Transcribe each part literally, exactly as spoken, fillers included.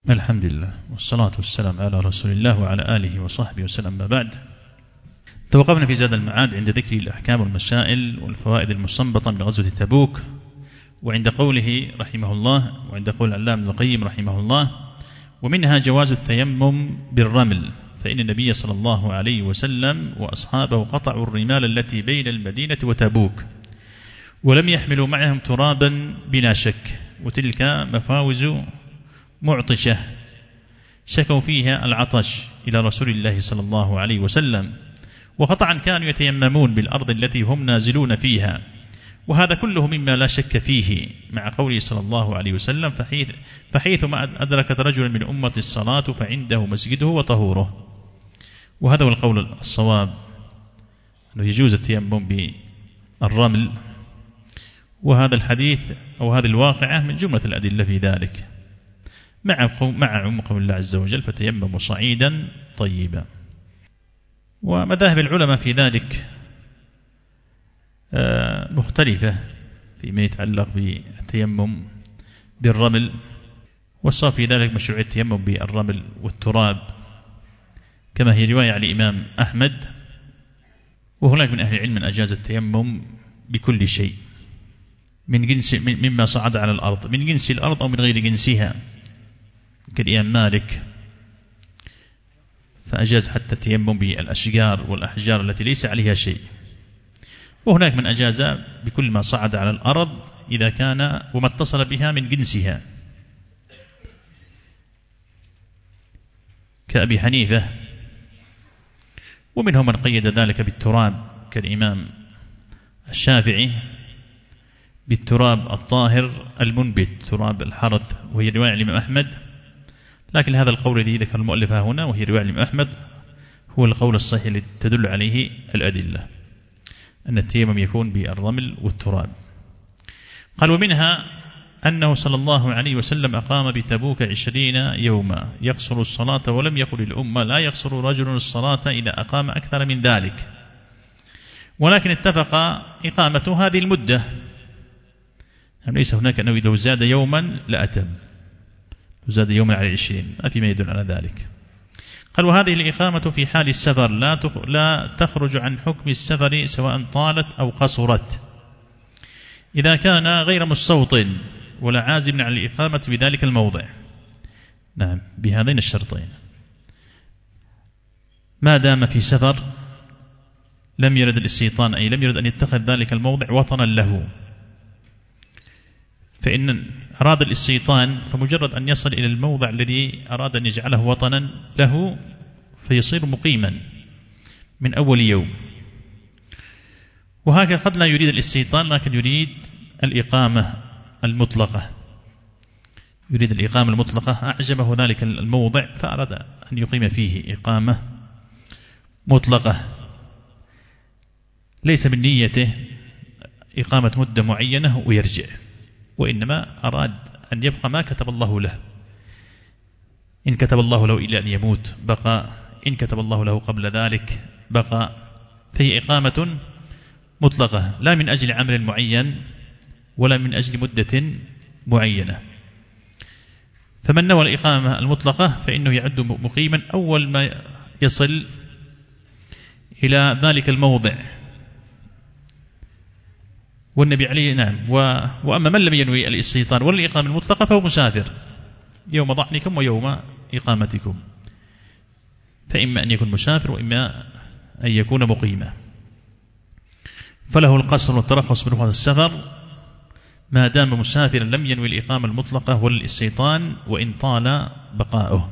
الحمد لله والصلاة والسلام على رسول الله وعلى آله وصحبه وسلم. ما بعد، توقفنا في زاد المعاد عند ذكر الأحكام والمسائل والفوائد المستنبطة من غزوة تبوك، وعند قوله رحمه الله، وعند قول العلامة ابن القيم رحمه الله: ومنها جواز التيمم بالرمل، فإن النبي صلى الله عليه وسلم وأصحابه قطعوا الرمال التي بين المدينة وتبوك ولم يحملوا معهم ترابا بلا شك، وتلك مفاوز معطشة شكوا فيها العطش إلى رسول الله صلى الله عليه وسلم، وقطعا كانوا يتيممون بالأرض التي هم نازلون فيها، وهذا كله مما لا شك فيه، مع قوله صلى الله عليه وسلم: فحيث فحيثما أدركت رجلا من أمة الصلاة فعنده مسجده وطهوره. وهذا هو القول الصواب، أنه يجوز التيمم بالرمل، وهذا الحديث أو هذه الواقعة من جملة الأدلة في ذلك، مع مع عموم قول الله عز وجل: فتيمموا صعيدا طيبا. ومذاهب العلماء في ذلك مختلفة فيما يتعلق بالتيمم بالرمل، والصواب في ذلك مشروعية التيمم بالرمل والتراب، كما هي رواية عن الإمام أحمد. وهناك من أهل العلم من أجاز التيمم بكل شيء من جنس مما صعد على الأرض، من جنس الأرض أو من غير جنسها، كالإمام مالك فأجاز حتى التيمم بالأشجار والأحجار التي ليس عليها شيء. وهناك من أجاز بكل ما صعد على الأرض إذا كان وما اتصل بها من جنسها، كأبي حنيفة. ومنهم من قيد ذلك بالتراب، كالإمام الشافعي بالتراب الطاهر المنبت، تراب الحرث، وهي رواية الإمام أحمد. لكن هذا القول الذي ذكر المؤلف هنا وهي رواية الإمام أحمد هو القول الصحيح الذي تدل عليه الأدلة، أن التيمم يكون بالرمل والتراب. قال: ومنها أنه صلى الله عليه وسلم أقام بتبوك عشرين يوما يقصر الصلاة، ولم يقل الأمة: لا يقصر رجل الصلاة إذا أقام أكثر من ذلك، ولكن اتفق إقامته هذه المدة، يعني ليس هناك أنه إذا زاد يوما لأتم، زاد يوما على عشرين، ما في ما يدل على ذلك. قال: وهذه الإقامة في حال السفر لا لا تخرج عن حكم السفر سواء طالت أو قصرت، إذا كان غير مستوطن ولا عازم على الإقامة بذلك الموضع. نعم، بهذين الشرطين، ما دام في سفر لم يرد الاستيطان، أي لم يرد أن يتخذ ذلك الموضع وطنا له، فإن أراد الاستيطان فمجرد أن يصل إلى الموضع الذي أراد أن يجعله وطنا له فيصير مقيما من أول يوم. وهكذا قد لا يريد الاستيطان لكن يريد الإقامة المطلقة، يريد الإقامة المطلقة، أعجبه ذلك الموضع فأراد أن يقيم فيه إقامة مطلقة، ليس من نيته إقامة مدة معينة ويرجع، وإنما أراد أن يبقى ما كتب الله له. إن كتب الله له إلا أن يموت بقى، إن كتب الله له قبل ذلك بقى، فهي إقامة مطلقة، لا من أجل عمل معين ولا من أجل مدة معينة. فمن نوى الإقامة المطلقة فإنه يعد مقيما أول ما يصل إلى ذلك الموضع. والنبي عليه نعم و... وأما من لم ينوي الاستيطان ولا الإقامة المطلقة فهو مسافر يوم ضعنكم ويوم إقامتكم، فإما أن يكون مسافر وإما أن يكون مقيما، فله القصر والترخص برخصة السفر ما دام مسافرا لم ينوي الإقامة المطلقة ولا الاستيطان، وإن طال بقاؤه.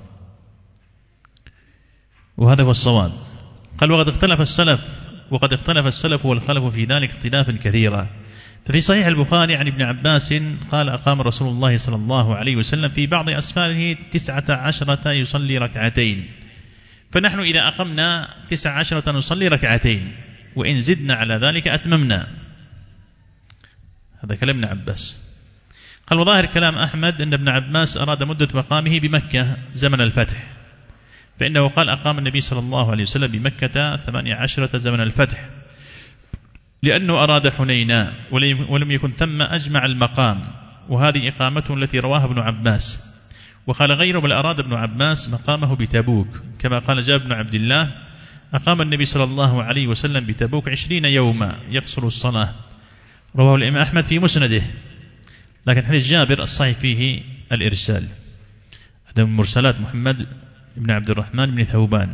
وهذا هو الصواب. قال: وقد اختلف السلف وقد اختلف السلف والخلف في ذلك اختلافا كثيرا. ففي صحيح البخاري عن ابن عباس قال: أقام رسول الله صلى الله عليه وسلم في بعض أسفاره تسعة عشرة يصلي ركعتين، فنحن إذا أقمنا تسعة عشرة نصلي ركعتين، وإن زدنا على ذلك أتممنا. هذا كلام ابن عباس. قال: وظاهر كلام أحمد أن ابن عباس أراد مدة مقامه بمكة زمن الفتح، فإنه قال: أقام النبي صلى الله عليه وسلم بمكة ثمانية عشرة زمن الفتح، لأنه أراد حنينا ولم يكن ثم أجمع المقام، وهذه إقامته التي رواها ابن عباس. وقال غيره بل أراد ابن عباس مقامه بتبوك، كما قال جابر بن عبد الله أقام النبي صلى الله عليه وسلم بتبوك عشرين يوما يقصر الصلاة، رواه الإمام أحمد في مسنده. لكن حديث جابر الصحيح فيه الإرسال، هذا من مرسلات محمد بن عبد الرحمن بن ثوبان،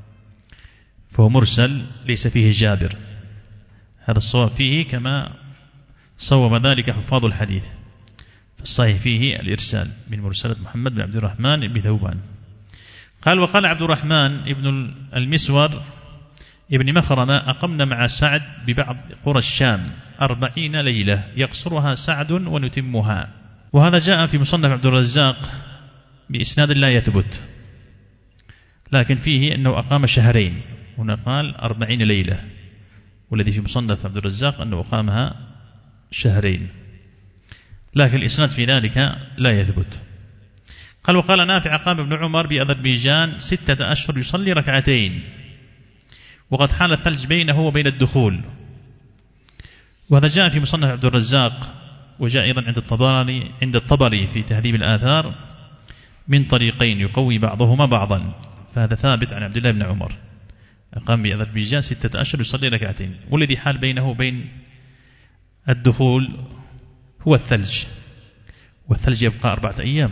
فهو مرسل ليس فيه جابر، هذا الصواب فيه كما صوب ذلك حفاظ الحديث، فالصحيح فيه الإرسال من مرسلة محمد بن عبد الرحمن بن ثوبان. قال وقال عبد الرحمن ابن المسور ابن مخرمة أقمنا مع سعد ببعض قرى الشام أربعين ليلة يقصرها سعد ونتمها. وهذا جاء في مصنف عبد الرزاق بإسناد لا يثبت، لكن فيه أنه أقام شهرين، هنا قال أربعين ليلة، والذي في مصنف عبد الرزاق أنه أقامها شهرين، لكن الإسناد في ذلك لا يثبت. قال وقال نافع أقام ابن عمر بأذربيجان ستة أشهر يصلي ركعتين وقد حال الثلج بينه وبين الدخول. وهذا جاء في مصنف عبد الرزاق، وجاء أيضا عند الطبري عند الطبري في تهذيب الآثار من طريقين يقوي بعضهما بعضا، فهذا ثابت عن عبد الله بن عمر أقام بأذربيجان ستة أشهر يصلي ركعتين، والذي حال بينه وبين الدخول هو الثلج، والثلج يبقى أربعة أيام،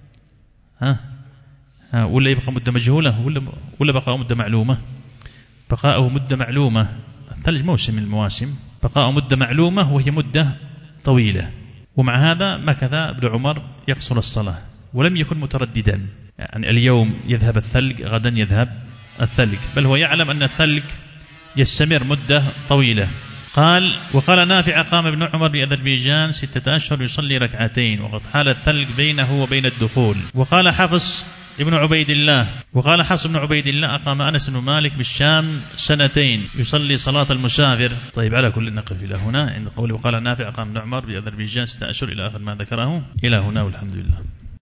ها ها ولا يبقى مدة مجهولة ولا ولا بقاء مدة معلومة؟ بقاءه مدة معلومة، الثلج موسم من المواسم، بقاء مدة معلومة وهي مدة طويلة. ومع هذا مكث ابن عمر يقصر الصلاة ولم يكن مترددا، يعني اليوم يذهب الثلج غدا يذهب الثلج، بل هو يعلم أن الثلج يستمر مدة طويلة. قال وقال نافع قام ابن عمر بأذربيجان ستة أشهر يصلي ركعتين وقد حال الثلج بينه وبين الدخول. وقال حفص ابن عبيد الله وقال حفص بن عبيد الله أقام أنس بن مالك بالشام سنتين يصلي صلاة المسافر. طيب على كل نقف إلى هنا عند قوله وقال نافع قام ابن عمر بأذربيجان ستة أشهر إلى آخر ما ذكره إلى هنا، والحمد لله.